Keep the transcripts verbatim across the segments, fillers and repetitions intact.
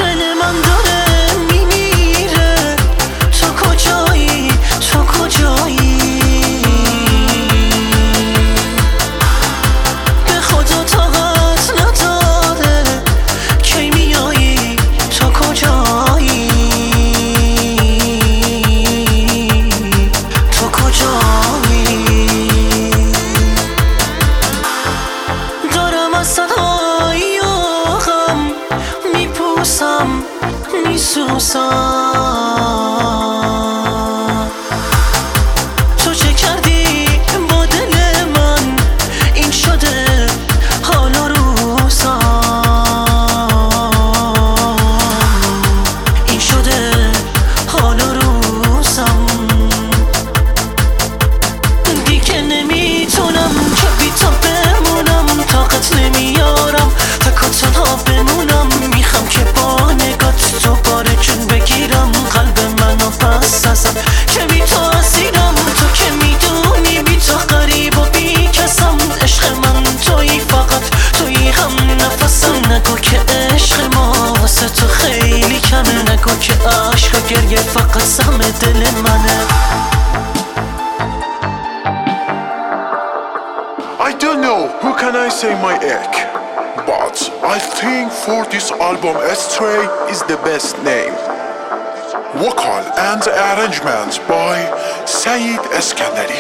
دل من داره میمیره، تو کجایی تو کجایی؟ به خدا طاقت نداره، کی میایی تو کجایی؟ تو کجایی؟ دارم از تنهایی و غم میپوسم میسوزم. تو چه کردی با دل من، این شده حال و روزم، این شده حال و روزم. دیگه نمیتونم که بی تو بمونم، طاقت نمیارم تکا تنها بمونم. میخوام که با نگات تو باره جون بگیرم قلب منو پس ازم، که بی تو اسیرم. تو که میدونی بی تو غریب و بی کسم، عشق من تویی فقط تویی هم نفسم. نگو که عشق ما واسه تو خیلی کمه، نگو که عشق و گریه فقط سهم دل منه. I don't know who can I say my egg, but I think for this album Stray is the best name. Vocal and arrangement by Saeed Eskandari.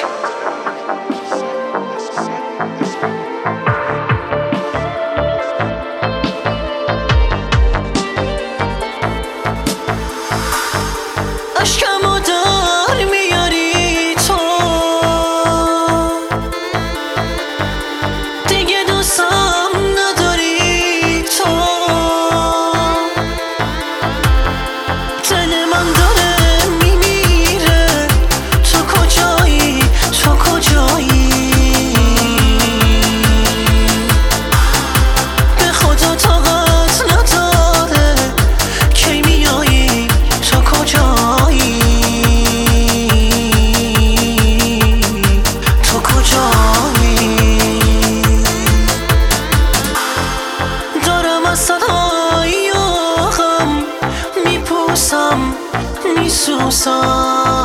اشکمو در میاری تو، دیگه دوستم نداری تو. دل من داره میمیره، تو کجایی تو کجایی؟ به خدا طاقت نداره، کی میایی تو کجایی؟ تو کجایی؟ دارم از تنهایی و غم میپوسم میسوزم.